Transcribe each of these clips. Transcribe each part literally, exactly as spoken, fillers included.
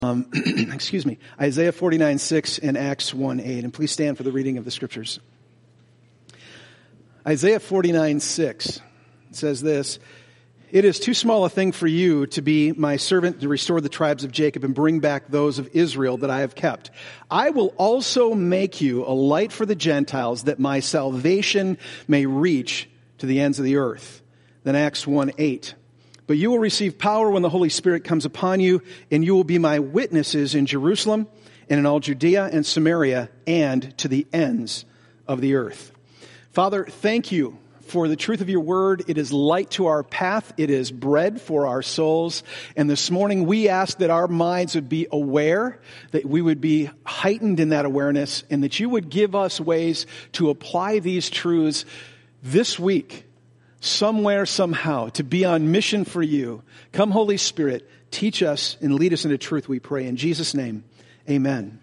Um, excuse me, Isaiah forty-nine six and Acts one eight. And please stand for the reading of the scriptures. Isaiah forty-nine six says this: "It is too small a thing for you to be my servant to restore the tribes of Jacob and bring back those of Israel that I have kept. I will also make you a light for the Gentiles, that my salvation may reach to the ends of the earth." Then Acts one eight. "But you will receive power when the Holy Spirit comes upon you, and you will be my witnesses in Jerusalem and in all Judea and Samaria and to the ends of the earth." Father, thank you for the truth of your word. It is light to our path. It is bread for our souls. And this morning we ask that our minds would be aware, that we would be heightened in that awareness, and that you would give us ways to apply these truths this week, somewhere, somehow, to be on mission for you. Come, Holy Spirit, teach us and lead us into truth, we pray. In Jesus' name, amen.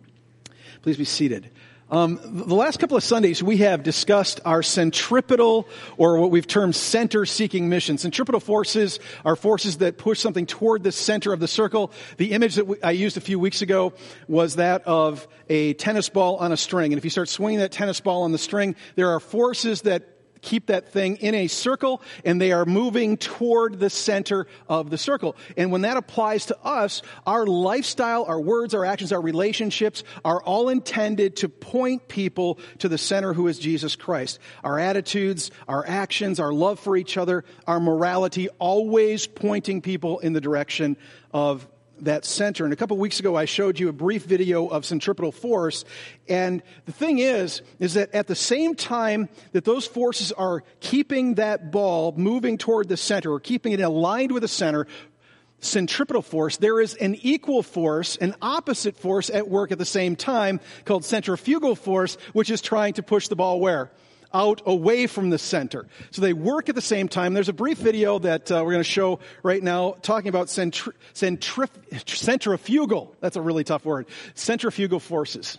Please be seated. Um, the last couple of Sundays, we have discussed our centripetal, or what we've termed center-seeking mission. Centripetal forces are forces that push something toward the center of the circle. The image that we, I used a few weeks ago was that of a tennis ball on a string. And if you start swinging that tennis ball on the string, there are forces that keep that thing in a circle, and they are moving toward the center of the circle. And when that applies to us, our lifestyle, our words, our actions, our relationships are all intended to point people to the center, who is Jesus Christ. Our attitudes, our actions, our love for each other, our morality, always pointing people in the direction of that center. And a couple of weeks ago, I showed you a brief video of centripetal force. And the thing is, is that at the same time that those forces are keeping that ball moving toward the center, or keeping it aligned with the center, centripetal force, there is an equal force, an opposite force at work at the same time, called centrifugal force, which is trying to push the ball where? Out, away from the center. So they work at the same time. There's a brief video that uh, we're going to show right now talking about centri- centrif- centrifugal. That's a really tough word. Centrifugal forces.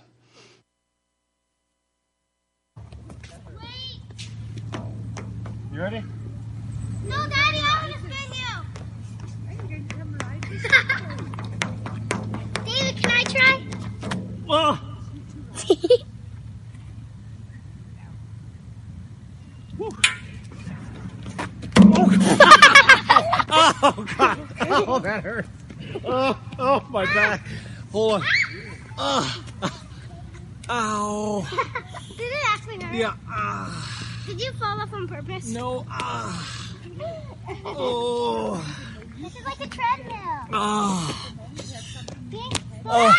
Wait. You ready? No, Daddy, I want to spin you. David, can I try? Whoa! Oh, God. Oh, that hurt. Oh, oh, my back. Hold on. Oh. Ow. Did it actually hurt? Yeah. Ah. Did you fall off on purpose? No. Ah. Oh. This is like a treadmill. Oh. Oh.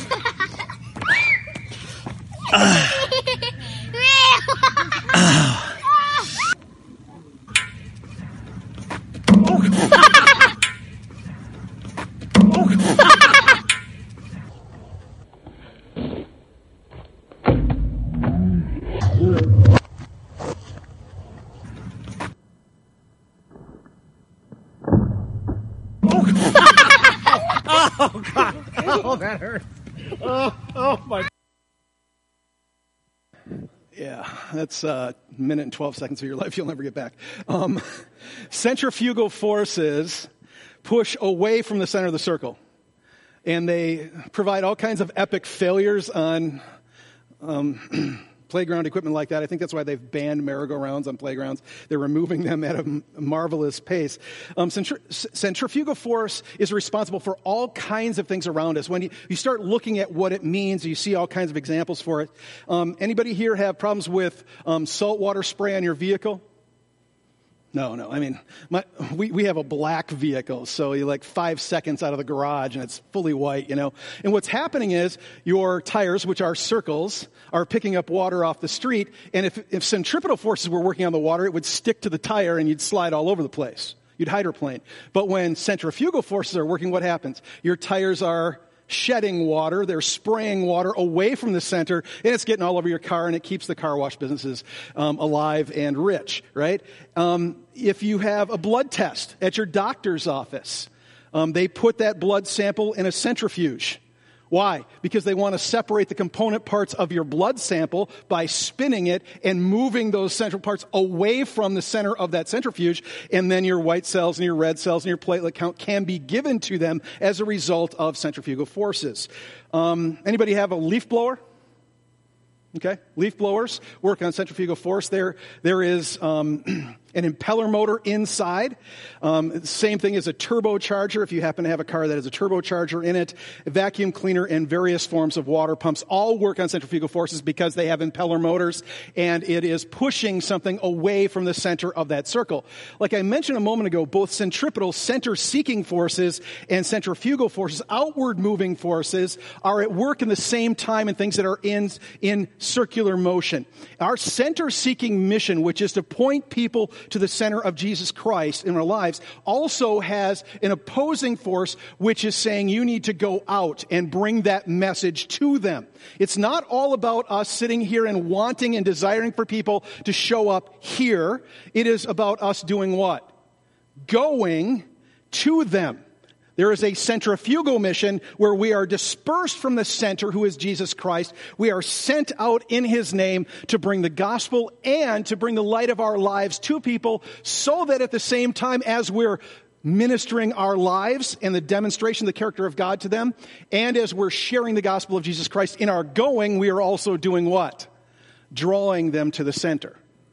Oh, God. Oh, that hurt. Oh, oh, my. Yeah, that's a minute and twelve seconds of your life you'll never get back. Um, centrifugal forces push away from the center of the circle. And they provide all kinds of epic failures on um, playground equipment like that. I think that's why they've banned merry-go-rounds on playgrounds. They're removing them at a m- marvelous pace. Um, centri- centrifugal force is responsible for all kinds of things around us. When you, you start looking at what it means, you see all kinds of examples for it. Um, anybody here have problems with um, saltwater spray on your vehicle? No, no. I mean, my, we, we have a black vehicle, so you're like five seconds out of the garage and it's fully white, you know. And what's happening is your tires, which are circles, are picking up water off the street. And if, if centripetal forces were working on the water, it would stick to the tire and you'd slide all over the place. You'd hydroplane. But when centrifugal forces are working, what happens? Your tires are shedding water, they're spraying water away from the center, and it's getting all over your car, and it keeps the car wash businesses um, alive and rich, right? Um, if you have a blood test at your doctor's office, um, they put that blood sample in a centrifuge. Why? Because they want to separate the component parts of your blood sample by spinning it and moving those central parts away from the center of that centrifuge, and then your white cells and your red cells and your platelet count can be given to them as a result of centrifugal forces. Um, anybody have a leaf blower? Okay, leaf blowers work on centrifugal force. There, there is um, an impeller motor inside. Um, same thing as a turbocharger, if you happen to have a car that has a turbocharger in it. A vacuum cleaner and various forms of water pumps all work on centrifugal forces because they have impeller motors, and it is pushing something away from the center of that circle. Like I mentioned a moment ago, both centripetal, center-seeking forces, and centrifugal forces, outward-moving forces, are at work in the same time in things that are in, in circular motion. Our center-seeking mission, which is to point people to the center of Jesus Christ in our lives, also has an opposing force which is saying you need to go out and bring that message to them. It's not all about us sitting here and wanting and desiring for people to show up here. It is about us doing what? Going to them. There is a centrifugal mission where we are dispersed from the center, who is Jesus Christ. We are sent out in His name to bring the gospel and to bring the light of our lives to people, so that at the same time as we're ministering our lives and the demonstration of the character of God to them, and as we're sharing the gospel of Jesus Christ in our going, we are also doing what? Drawing them to the center.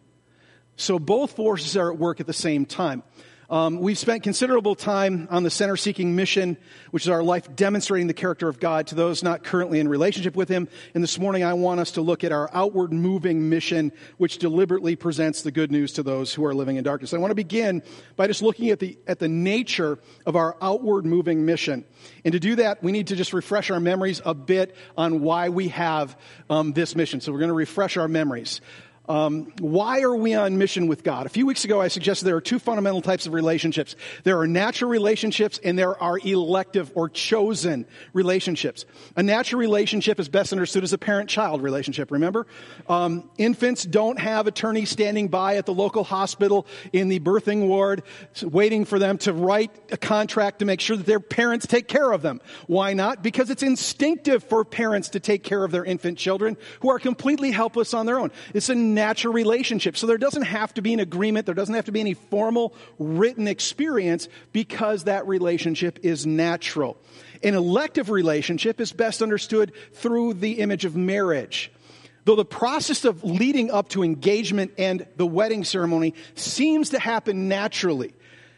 So both forces are at work at the same time. Um, we've spent considerable time on the center-seeking mission, which is our life demonstrating the character of God to those not currently in relationship with Him. And this morning I want us to look at our outward-moving mission, which deliberately presents the good news to those who are living in darkness. I want to begin by just looking at the at the nature of our outward-moving mission. And to do that, we need to just refresh our memories a bit on why we have um, this mission. So we're going to refresh our memories. Um, why are we on mission with God? A few weeks ago, I suggested there are two fundamental types of relationships. There are natural relationships and there are elective or chosen relationships. A natural relationship is best understood as a parent-child relationship, remember? Um, infants don't have attorneys standing by at the local hospital in the birthing ward waiting for them to write a contract to make sure that their parents take care of them. Why not? Because it's instinctive for parents to take care of their infant children who are completely helpless on their own. It's a natural relationship. So there doesn't have to be an agreement. There doesn't have to be any formal written experience because that relationship is natural. An elective relationship is best understood through the image of marriage. Though the process of leading up to engagement and the wedding ceremony seems to happen naturally,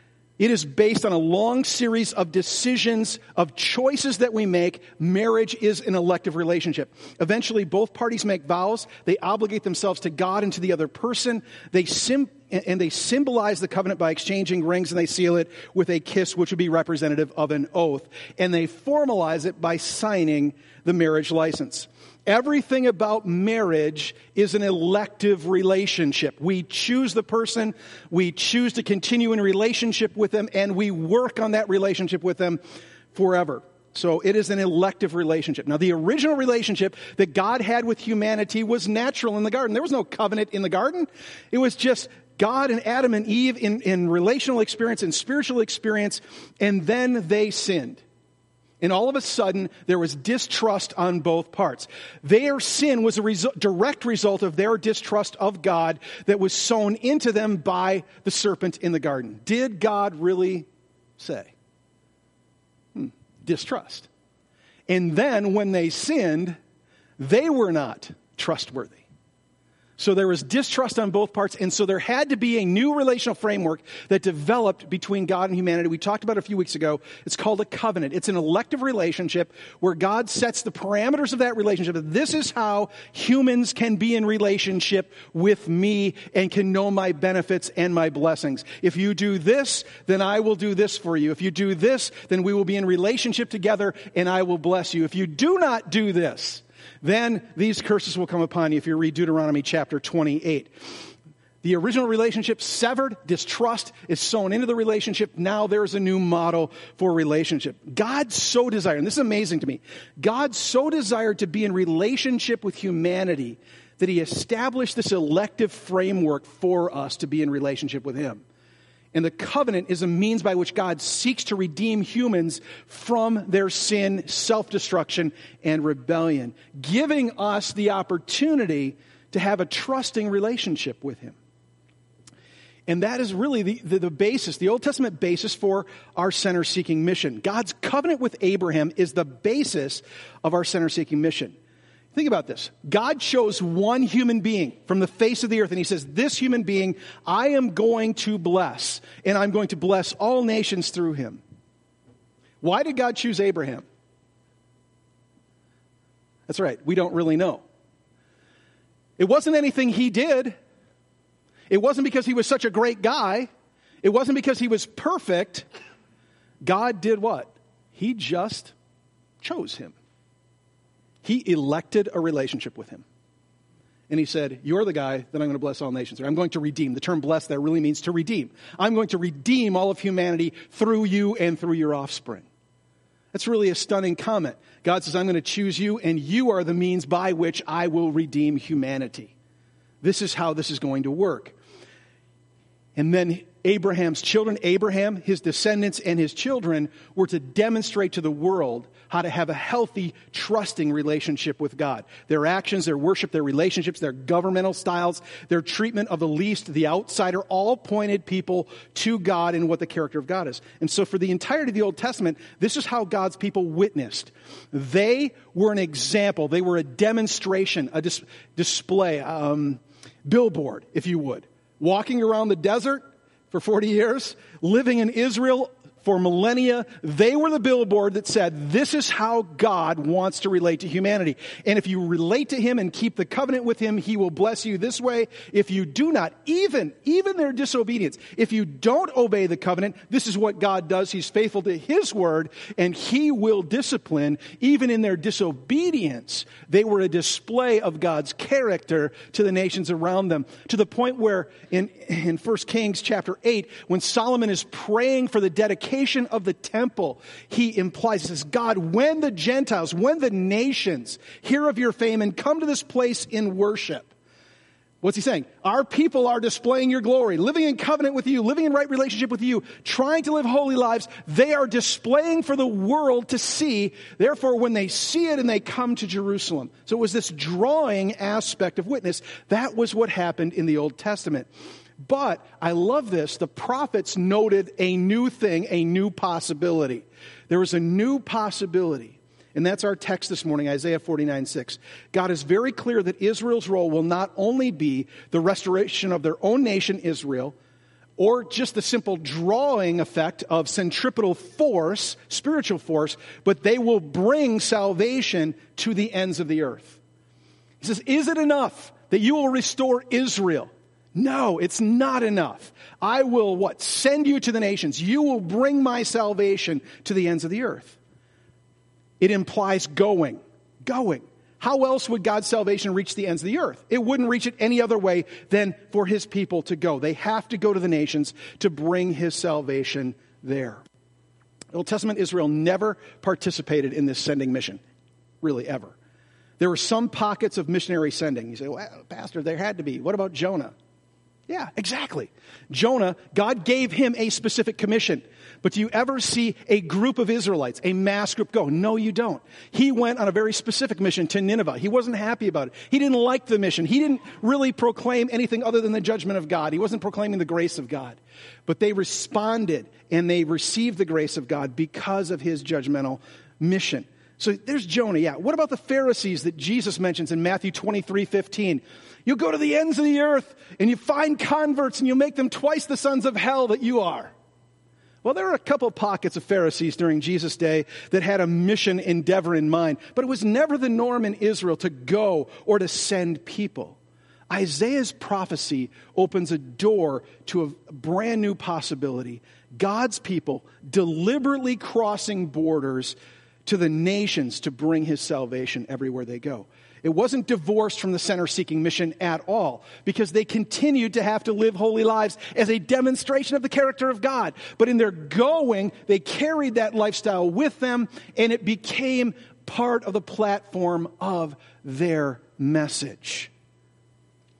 it is based on a long series of decisions, of choices that we make. Marriage is an elective relationship. Eventually, both parties make vows. They obligate themselves to God and to the other person. They sim- and they symbolize the covenant by exchanging rings, and they seal it with a kiss, which would be representative of an oath. And they formalize it by signing the marriage license. Everything about marriage is an elective relationship. We choose the person, we choose to continue in relationship with them, and we work on that relationship with them forever. So it is an elective relationship. Now, the original relationship that God had with humanity was natural in the garden. There was no covenant in the garden. It was just God and Adam and Eve in, in relational experience and spiritual experience, and then they sinned. And all of a sudden, there was distrust on both parts. Their sin was a resu- direct result of their distrust of God that was sown into them by the serpent in the garden. Did God really say? Hmm. Distrust. And then when they sinned, they were not trustworthy. So there was distrust on both parts, and so there had to be a new relational framework that developed between God and humanity. We talked about it a few weeks ago. It's called a covenant. It's an elective relationship where God sets the parameters of that relationship. This is how humans can be in relationship with me and can know my benefits and my blessings. If you do this, then I will do this for you. If you do this, then we will be in relationship together and I will bless you. If you do not do this, then these curses will come upon you, if you read Deuteronomy chapter twenty-eight. The original relationship severed, distrust is sown into the relationship. Now there's a new model for relationship. God so desired, and this is amazing to me, God so desired to be in relationship with humanity that He established this elective framework for us to be in relationship with Him. And the covenant is a means by which God seeks to redeem humans from their sin, self-destruction, and rebellion, giving us the opportunity to have a trusting relationship with him. And that is really the, the, the basis, the Old Testament basis for our center-seeking mission. God's covenant with Abraham is the basis of our center-seeking mission. Think about this. God chose one human being from the face of the earth, and he says, this human being I am going to bless, and I'm going to bless all nations through him. Why did God choose Abraham? That's right, we don't really know. It wasn't anything he did. It wasn't because he was such a great guy. It wasn't because he was perfect. God did what? He just chose him. He elected a relationship with him. And he said, you're the guy that I'm going to bless all nations. Or I'm going to redeem. The term bless there really means to redeem. I'm going to redeem all of humanity through you and through your offspring. That's really a stunning comment. God says, I'm going to choose you, and you are the means by which I will redeem humanity. This is how this is going to work. And then Abraham's children, Abraham, his descendants, and his children were to demonstrate to the world how to have a healthy, trusting relationship with God. Their actions, their worship, their relationships, their governmental styles, their treatment of the least, the outsider, all pointed people to God and what the character of God is. And so for the entirety of the Old Testament, this is how God's people witnessed. They were an example. They were a demonstration, a dis- display, um, billboard, if you would. Walking around the desert for forty years, living in Israel for millennia, they were the billboard that said, this is how God wants to relate to humanity. And if you relate to him and keep the covenant with him, he will bless you this way. If you do not, even, even their disobedience, if you don't obey the covenant, this is what God does. He's faithful to his word, and he will discipline. Even in their disobedience, they were a display of God's character to the nations around them, to the point where in, in First Kings chapter eight, when Solomon is praying for the dedication of the temple, he implies, he says, God, when the Gentiles, when the nations hear of your fame and come to this place in worship, what's he saying? Our people are displaying your glory, living in covenant with you, living in right relationship with you, trying to live holy lives. They are displaying for the world to see. Therefore, when they see it and they come to Jerusalem. So it was this drawing aspect of witness. That was what happened in the Old Testament. But I love this. The prophets noted a new thing, a new possibility. There was a new possibility. And that's our text this morning, Isaiah forty-nine six. God is very clear that Israel's role will not only be the restoration of their own nation, Israel, or just the simple drawing effect of centripetal force, spiritual force, but they will bring salvation to the ends of the earth. He says, is it enough that you will restore Israel? No, it's not enough. I will, what? Send you to the nations. You will bring my salvation to the ends of the earth. It implies going. Going. How else would God's salvation reach the ends of the earth? It wouldn't reach it any other way than for his people to go. They have to go to the nations to bring his salvation there. Old Testament Israel never participated in this sending mission. Really, ever. There were some pockets of missionary sending. You say, well, Pastor, there had to be. What about Jonah? Yeah, exactly. Jonah, God gave him a specific commission. But do you ever see a group of Israelites, a mass group go? No, you don't. He went on a very specific mission to Nineveh. He wasn't happy about it. He didn't like the mission. He didn't really proclaim anything other than the judgment of God. He wasn't proclaiming the grace of God. But they responded and they received the grace of God because of his judgmental mission. So there's Jonah, yeah. What about the Pharisees that Jesus mentions in Matthew twenty-three fifteen? You go to the ends of the earth and you find converts and you make them twice the sons of hell that you are. Well, there were a couple pockets of Pharisees during Jesus' day that had a mission endeavor in mind, but it was never the norm in Israel to go or to send people. Isaiah's prophecy opens a door to a brand new possibility. God's people deliberately crossing borders to the nations to bring his salvation everywhere they go. It wasn't divorced from the center-seeking mission at all, because they continued to have to live holy lives as a demonstration of the character of God. But in their going, they carried that lifestyle with them, and it became part of the platform of their message.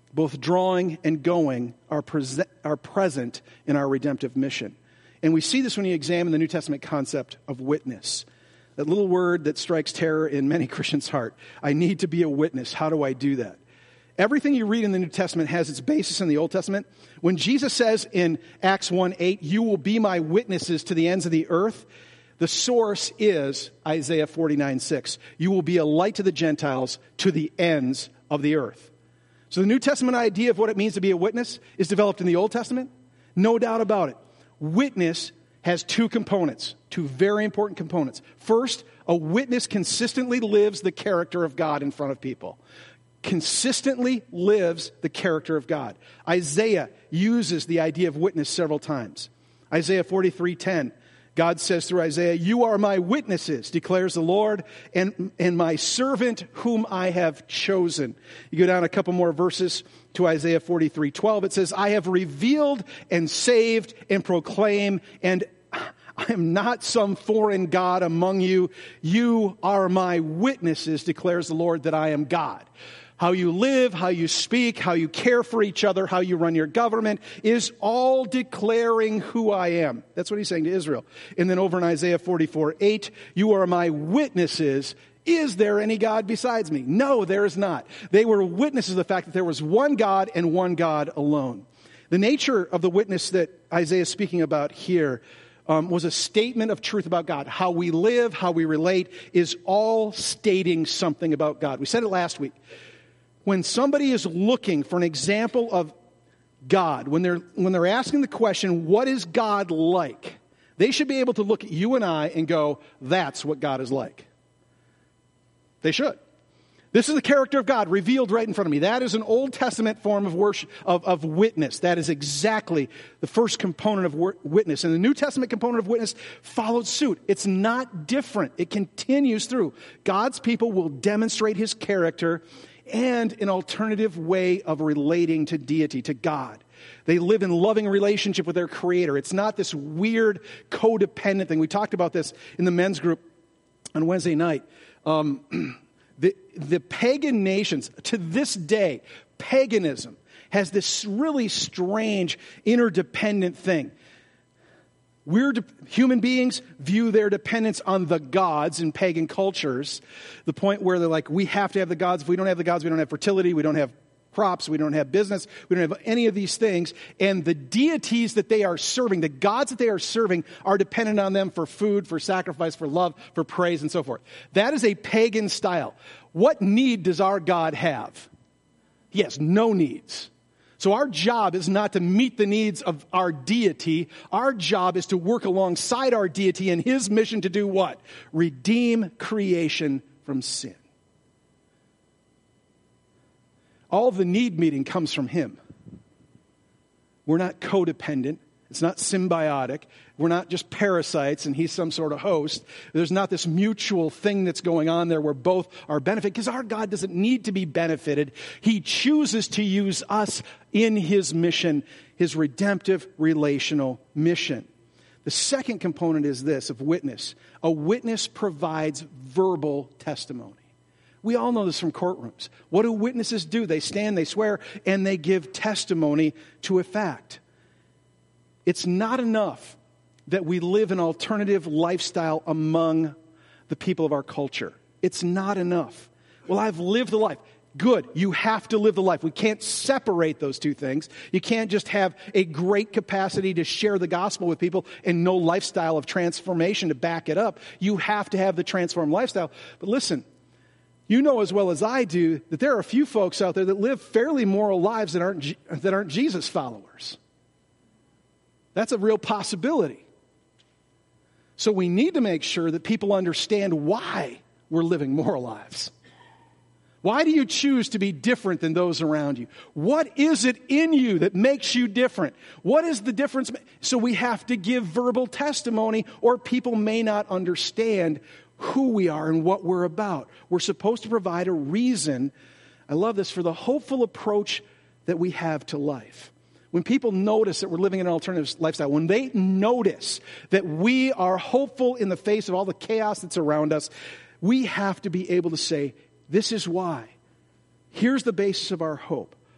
both drawing and going, are, pre- are present in our redemptive mission. And we see this when you examine the New Testament concept of witness. That little word that strikes terror in many Christians' heart. I need to be a witness. How do I do that? Everything you read in the New Testament has its basis in the Old Testament. When Jesus says in Acts one eight, you will be my witnesses to the ends of the earth, the source is Isaiah forty-nine six. You will be a light to the Gentiles to the ends of the earth. So the New Testament idea of what it means to be a witness is developed in the Old Testament. No doubt about it. Witness has two components, two very important components. First, a witness consistently lives the character of God in front of people. Consistently lives the character of God. Isaiah uses the idea of witness several times. Isaiah forty-three ten, God says through Isaiah, you are my witnesses, declares the Lord, and, and my servant whom I have chosen. You go down a couple more verses to Isaiah forty-three twelve. It says, I have revealed and saved and proclaim, and I am not some foreign God among you. You are my witnesses, declares the Lord, that I am God. How you live, how you speak, how you care for each other, how you run your government is all declaring who I am. That's what he's saying to Israel. And then over in Isaiah forty-four eight, you are my witnesses. Is there any God besides me? No, there is not. They were witnesses of the fact that there was one God and one God alone. The nature of the witness that Isaiah is speaking about here um, was a statement of truth about God. How we live, how we relate is all stating something about God. We said it last week. When somebody is looking for an example of God, when they're when they're asking the question, what is God like? They should be able to look at you and I and go, that's what God is like. They should. This is the character of God revealed right in front of me. That is an Old Testament form of worship, of, of witness. That is exactly the first component of wor- witness. And the New Testament component of witness followed suit. It's not different. It continues through. God's people will demonstrate his character and an alternative way of relating to deity, to God. They live in loving relationship with their Creator. It's not this weird codependent thing. We talked about this in the men's group on Wednesday night. Um, the, the pagan nations, to this day, paganism has this really strange interdependent thing. We're de- human beings view their dependence on the gods in pagan cultures, the point where they're like, we have to have the gods. If we don't have the gods, we don't have fertility, we don't have crops, we don't have business, we don't have any of these things. And the deities that they are serving, the gods that they are serving, are dependent on them for food, for sacrifice, for love, for praise, and so forth. That is a pagan style. What need does our God have? He has no needs. So our job is not to meet the needs of our deity. Our job is to work alongside our deity in his mission to do what? Redeem creation from sin. All of the need meeting comes from him. We're not codependent. It's not symbiotic. We're not just parasites and he's some sort of host. There's not this mutual thing that's going on there where both are benefited, because our God doesn't need to be benefited. He chooses to use us in his mission, his redemptive relational mission. The second component is this of witness. A witness provides verbal testimony. We all know this from courtrooms. What do witnesses do? They stand, they swear, and they give testimony to a fact. It's not enough that we live an alternative lifestyle among the people of our culture. It's not enough. Well, I've lived the life. Good. You have to live the life. We can't separate those two things. You can't just have a great capacity to share the gospel with people and no lifestyle of transformation to back it up. You have to have the transformed lifestyle. But listen, you know as well as I do that there are a few folks out there that live fairly moral lives that aren't, that aren't Jesus followers. That's a real possibility. So we need to make sure that people understand why we're living moral lives. Why do you choose to be different than those around you? What is it in you that makes you different? What is the difference? So we have to give verbal testimony, or people may not understand who we are and what we're about. We're supposed to provide a reason, I love this, for the hopeful approach that we have to life. When people notice that we're living an alternative lifestyle, when they notice that we are hopeful in the face of all the chaos that's around us, we have to be able to say, this is why. Here's the basis of our hope.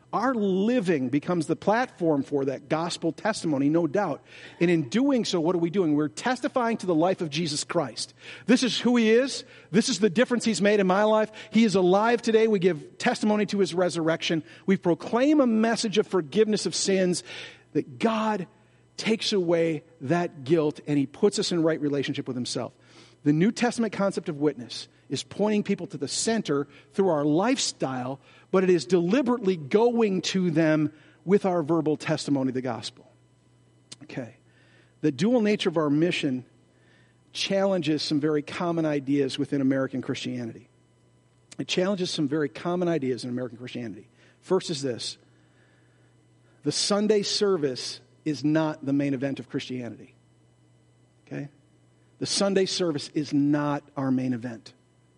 Our living becomes the platform for that gospel testimony, no doubt. And in doing so, what are we doing? We're testifying to the life of Jesus Christ. This is who he is. This is the difference he's made in my life. He is alive today. We give testimony to his resurrection. We proclaim a message of forgiveness of sins, that God takes away that guilt and he puts us in right relationship with himself. The New Testament concept of witness is pointing people to the center through our lifestyle, but it is deliberately going to them with our verbal testimony of the gospel. Okay. The dual nature of our mission challenges some very common ideas within American Christianity. It challenges some very common ideas in American Christianity. First is this: the Sunday service is not the main event of Christianity. Okay? The Sunday service is not our main event.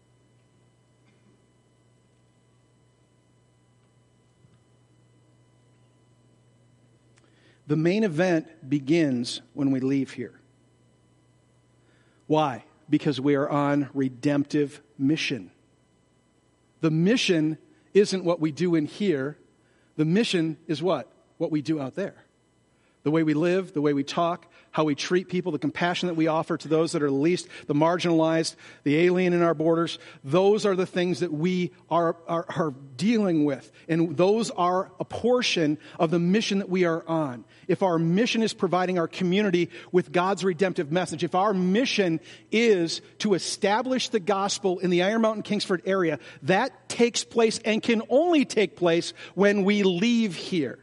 The main event begins when we leave here. Why? Because we are on redemptive mission. The mission isn't what we do in here. The mission is what? What we do out there. The way we live, the way we talk, how we treat people, the compassion that we offer to those that are the least, the marginalized, the alien in our borders. Those are the things that we are, are, are dealing with. And those are a portion of the mission that we are on. If our mission is providing our community with God's redemptive message, if our mission is to establish the gospel in the Iron Mountain Kingsford area, that takes place and can only take place when we leave here.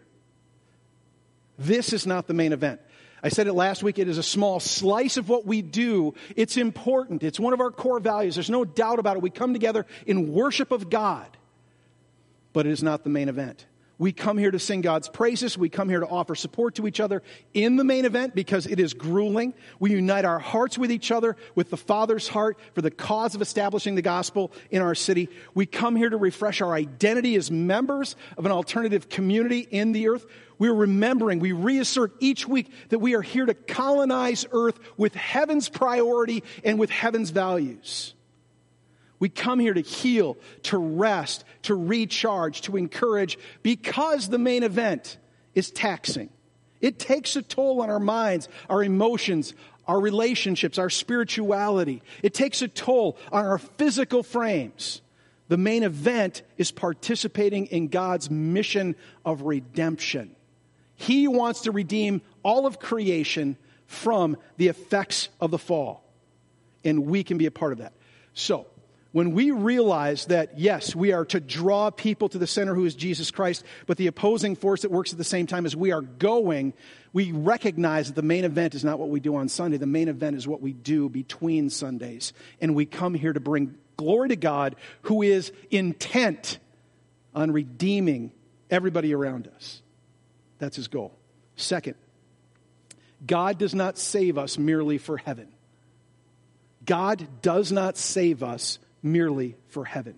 This is not the main event. I said it last week, it is a small slice of what we do. It's important. It's one of our core values. There's no doubt about it. We come together in worship of God, but it is not the main event. We come here to sing God's praises. We come here to offer support to each other in the main event because it is grueling. We unite our hearts with each other, with the Father's heart for the cause of establishing the gospel in our city. We come here to refresh our identity as members of an alternative community in the earth. We're remembering, we reassert each week that we are here to colonize earth with heaven's priority and with heaven's values. We come here to heal, to rest, to recharge, to encourage, because the main event is taxing. It takes a toll on our minds, our emotions, our relationships, our spirituality. It takes a toll on our physical frames. The main event is participating in God's mission of redemption. He wants to redeem all of creation from the effects of the fall. And we can be a part of that. So, when we realize that, yes, we are to draw people to the center who is Jesus Christ, but the opposing force that works at the same time as we are going, we recognize that the main event is not what we do on Sunday. The main event is what we do between Sundays. And we come here to bring glory to God, who is intent on redeeming everybody around us. That's his goal. Second, God does not save us merely for heaven. God does not save us merely for heaven.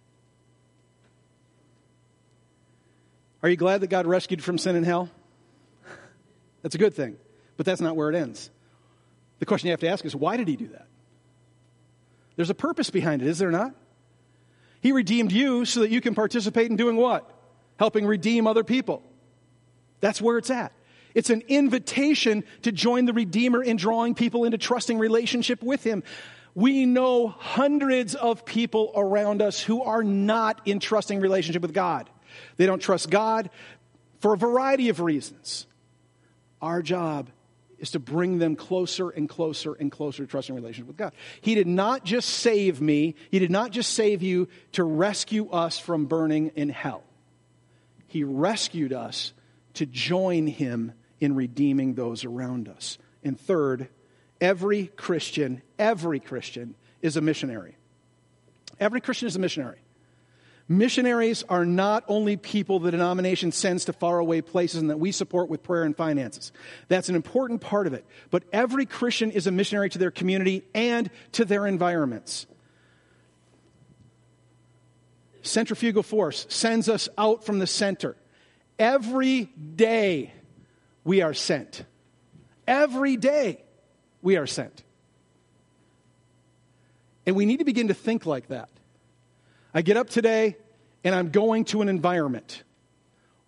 Are you glad that God rescued from sin and hell? That's a good thing, but that's not where it ends. The question you have to ask is, why did he do that? There's a purpose behind it, is there not? He redeemed you so that you can participate in doing what? Helping redeem other people. That's where it's at. It's an invitation to join the Redeemer in drawing people into trusting relationship with him. We know hundreds of people around us who are not in trusting relationship with God. They don't trust God for a variety of reasons. Our job is to bring them closer and closer and closer to trusting relationship with God. He did not just save me. He did not just save you to rescue us from burning in hell. He rescued us to join him in redeeming those around us. And third, every Christian, every Christian is a missionary. Every Christian is a missionary. Missionaries are not only people the denomination sends to faraway places and that we support with prayer and finances. That's an important part of it. But every Christian is a missionary to their community and to their environments. Centrifugal force sends us out from the center. Every day we are sent. Every day we are sent. And we need to begin to think like that. I get up today and I'm going to an environment.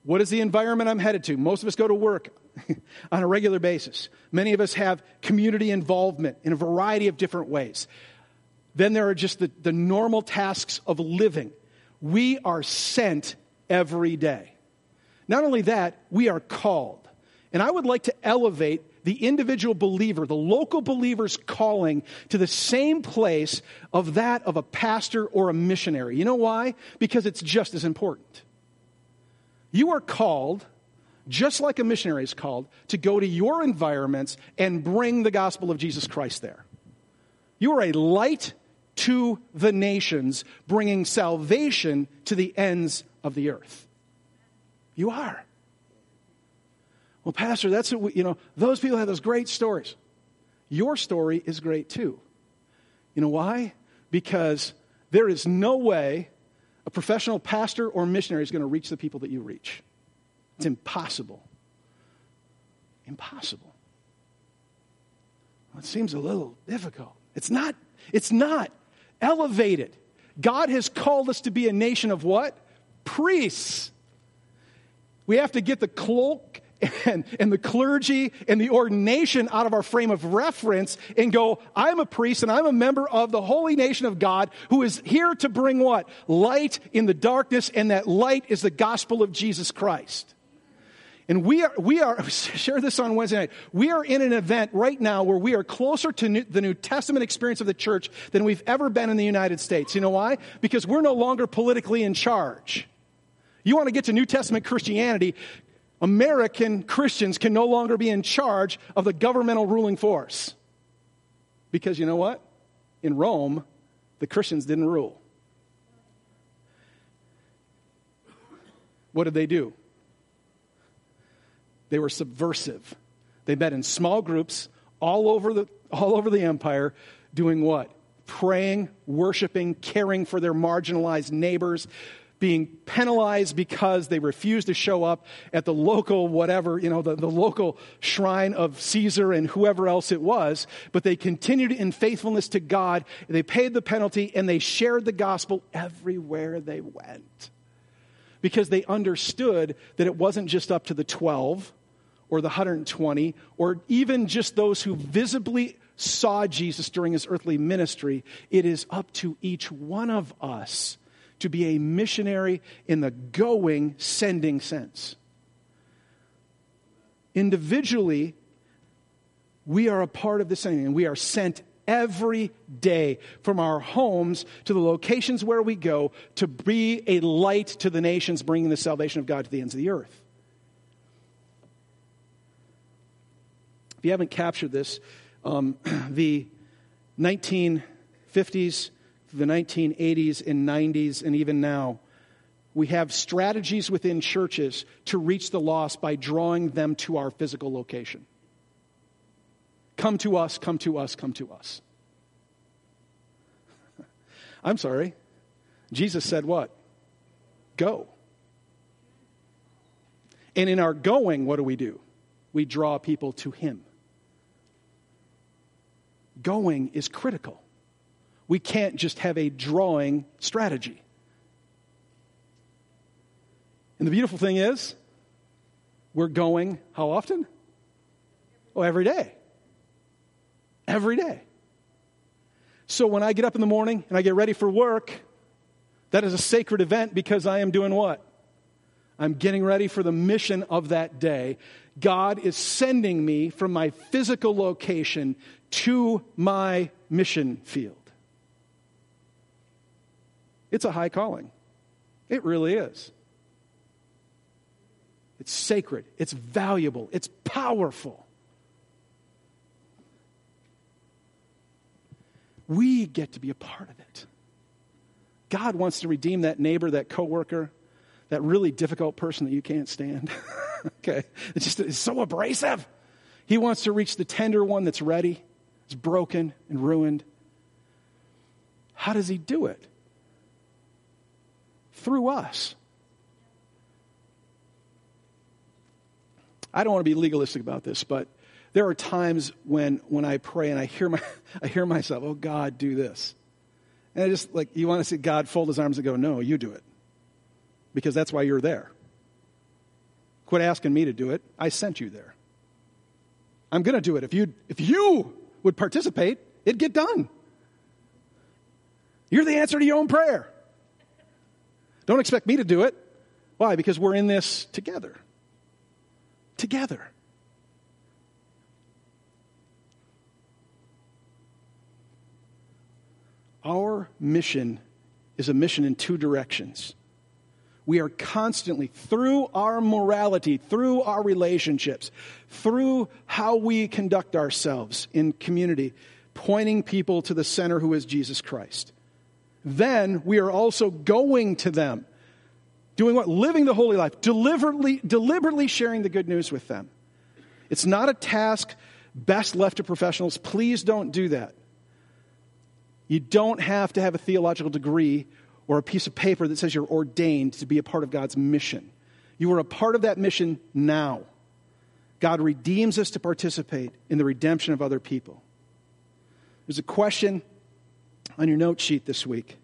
What is the environment I'm headed to? Most of us go to work on a regular basis. Many of us have community involvement in a variety of different ways. Then there are just the, the normal tasks of living. We are sent every day. Not only that, we are called. And I would like to elevate the individual believer, the local believer's calling to the same place of that of a pastor or a missionary. You know why? Because it's just as important. You are called, just like a missionary is called, to go to your environments and bring the gospel of Jesus Christ there. You are a light to the nations, bringing salvation to the ends of the earth. You are. Well, Pastor, that's what we, you know, those people have those great stories. Your story is great too. You know why? Because there is no way a professional pastor or missionary is going to reach the people that you reach. It's impossible. Impossible. Well, it seems a little difficult. It's not. It's not. Elevate it. God has called us to be a nation of what? Priests. We have to get the cloak and, and the clergy and the ordination out of our frame of reference and go, I'm a priest and I'm a member of the holy nation of God who is here to bring what? Light in the darkness, and that light is the gospel of Jesus Christ. And we are, we are, share this on Wednesday night, we are in an event right now where we are closer to new, the New Testament experience of the church than we've ever been in the United States. You know why? Because we're no longer politically in charge. You want to get to New Testament Christianity, American Christians can no longer be in charge of the governmental ruling force. Because you know what? In Rome, the Christians didn't rule. What did they do? They were subversive. They met in small groups all over the all over the empire, doing what? Praying, worshiping, caring for their marginalized neighbors, being penalized because they refused to show up at the local whatever, you know, the, the local shrine of Caesar and whoever else it was. But they continued in faithfulness to God. They paid the penalty, and they shared the gospel everywhere they went. Because they understood that it wasn't just up to the twelve or the one hundred twenty or even just those who visibly saw Jesus during his earthly ministry. It is up to each one of us to be a missionary in the going, sending sense. Individually, we are a part of this sending, and we are sent every day from our homes to the locations where we go to be a light to the nations, bringing the salvation of God to the ends of the earth. If you haven't captured this, um, the nineteen fifties, the nineteen eighties and nineties, and even now, we have strategies within churches to reach the lost by drawing them to our physical location. Come to us, come to us, come to us. I'm sorry. Jesus said what? Go. And in our going, what do we do? We draw people to him. Going is critical. We can't just have a drawing strategy. And the beautiful thing is, we're going how often? Oh, every day. Every day. So when I get up in the morning and I get ready for work, that is a sacred event because I am doing what? I'm getting ready for the mission of that day. God is sending me from my physical location to my mission field. It's a high calling. It really is. It's sacred. It's valuable. It's powerful. We get to be a part of it. God wants to redeem that neighbor, that coworker, that really difficult person that you can't stand. Okay, it's just it's so abrasive. He wants to reach the tender one that's ready, it's broken and ruined. How does he do it? Through us. I don't want to be legalistic about this, but there are times when, when I pray and I hear my I hear myself, oh God, do this. And I just like you want to see God fold his arms and go, no, you do it. Because that's why you're there. Quit asking me to do it. I sent you there. I'm going to do it. If you if you would participate, it'd get done. You're the answer to your own prayer. Don't expect me to do it. Why? Because we're in this together. Together. Our mission is a mission in two directions. We are constantly, through our morality, through our relationships, through how we conduct ourselves in community, pointing people to the center who is Jesus Christ. Then we are also going to them, doing what? Living the holy life, deliberately, deliberately sharing the good news with them. It's not a task best left to professionals. Please don't do that. You don't have to have a theological degree or a piece of paper that says you're ordained to be a part of God's mission. You are a part of that mission now. God redeems us to participate in the redemption of other people. There's a question on your note sheet this week.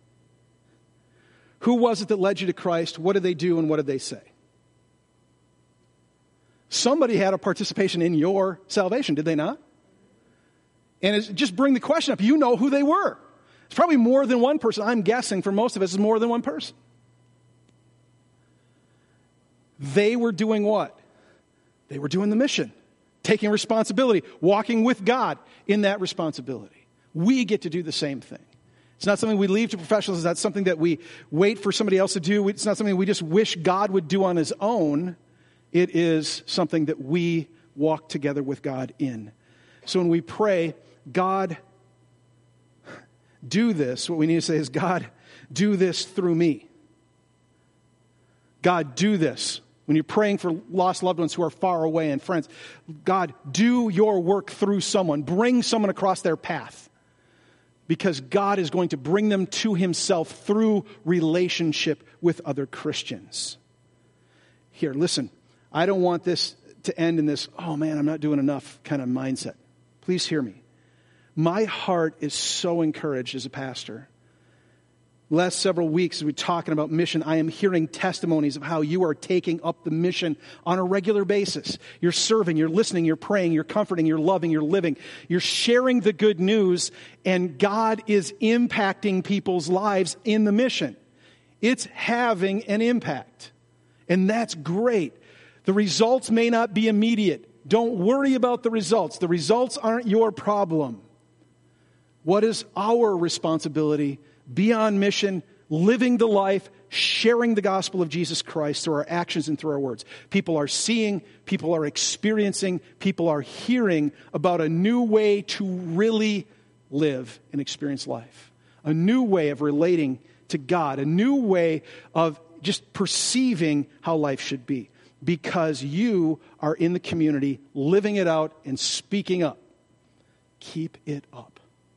Who was it that led you to Christ? What did they do and what did they say? Somebody had a participation in your salvation, did they not? And it's, just bring the question up. You know who they were. It's probably more than one person. I'm guessing for most of us it's more than one person. They were doing what? They were doing the mission, taking responsibility, walking with God in that responsibility. We get to do the same thing. It's not something we leave to professionals. It's not something that we wait for somebody else to do. It's not something we just wish God would do on his own. It is something that we walk together with God in. So when we pray, God, do this, what we need to say is, God, do this through me. God, do this. When you're praying for lost loved ones who are far away and friends, God, do your work through someone. Bring someone across their path. Because God is going to bring them to himself through relationship with other Christians. Here, listen, I don't want this to end in this, oh man, I'm not doing enough kind of mindset. Please hear me. My heart is so encouraged as a pastor. Last several weeks, as we're talking about mission, I am hearing testimonies of how you are taking up the mission on a regular basis. You're serving, you're listening, you're praying, you're comforting, you're loving, you're living. You're sharing the good news, and God is impacting people's lives in the mission. It's having an impact, and that's great. The results may not be immediate. Don't worry about the results. The results aren't your problem. What is our responsibility? Be on mission, living the life, sharing the gospel of Jesus Christ through our actions and through our words. People are seeing, people are experiencing, people are hearing about a new way to really live and experience life. A new way of relating to God. A new way of just perceiving how life should be. Because you are in the community, living it out and speaking up. Keep it up.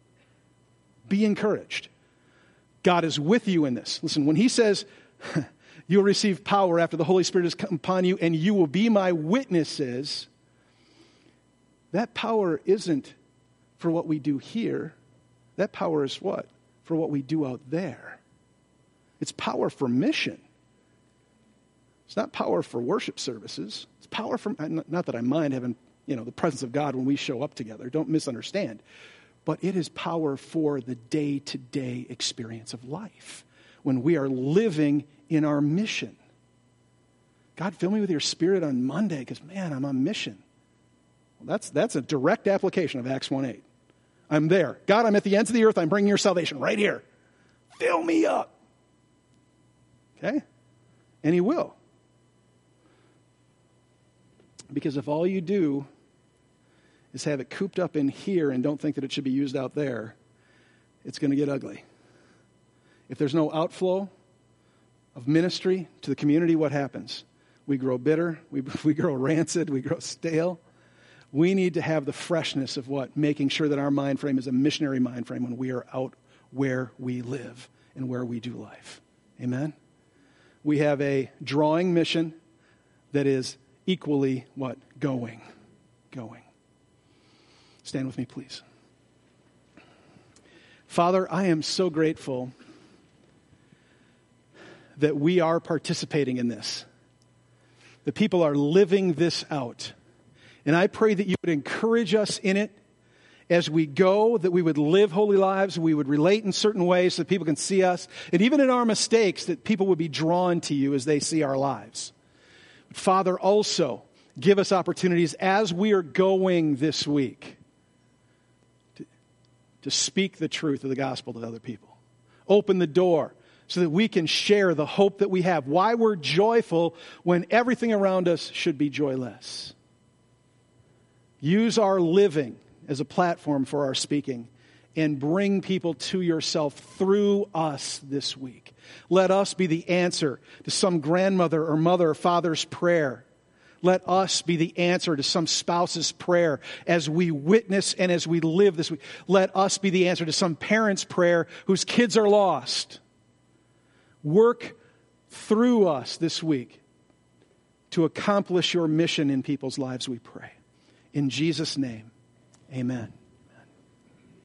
Be encouraged. God is with you in this. Listen, when he says, you'll receive power after the Holy Spirit has come upon you and you will be my witnesses, that power isn't for what we do here. That power is what? For what we do out there. It's power for mission. It's not power for worship services. It's power for, not that I mind having, you know, the presence of God when we show up together. Don't misunderstand. But it is power for the day-to-day experience of life when we are living in our mission. God, fill me with your Spirit on Monday because, man, I'm on mission. Well, that's, that's a direct application of Acts one eight. I'm there. God, I'm at the ends of the earth. I'm bringing your salvation right here. Fill me up. Okay? And he will. Because if all you do is have it cooped up in here and don't think that it should be used out there, it's going to get ugly. If there's no outflow of ministry to the community, what happens? We grow bitter, we, we grow rancid, we grow stale. We need to have the freshness of what? Making sure that our mind frame is a missionary mind frame when we are out where we live and where we do life. Amen? We have a drawing mission that is equally what? Going. Going. Stand with me, please. Father, I am so grateful that we are participating in this. The people are living this out. And I pray that you would encourage us in it as we go, that we would live holy lives, we would relate in certain ways so that people can see us, and even in our mistakes, that people would be drawn to you as they see our lives. But Father, also give us opportunities as we are going this week to, to speak the truth of the gospel to other people. Open the door so that we can share the hope that we have, why we're joyful when everything around us should be joyless. Use our living as a platform for our speaking, and bring people to yourself through us this week. Let us be the answer to some grandmother or mother or father's prayer. Let us be the answer to some spouse's prayer as we witness and as we live this week. Let us be the answer to some parent's prayer whose kids are lost. Work through us this week to accomplish your mission in people's lives, we pray. In Jesus' name, amen.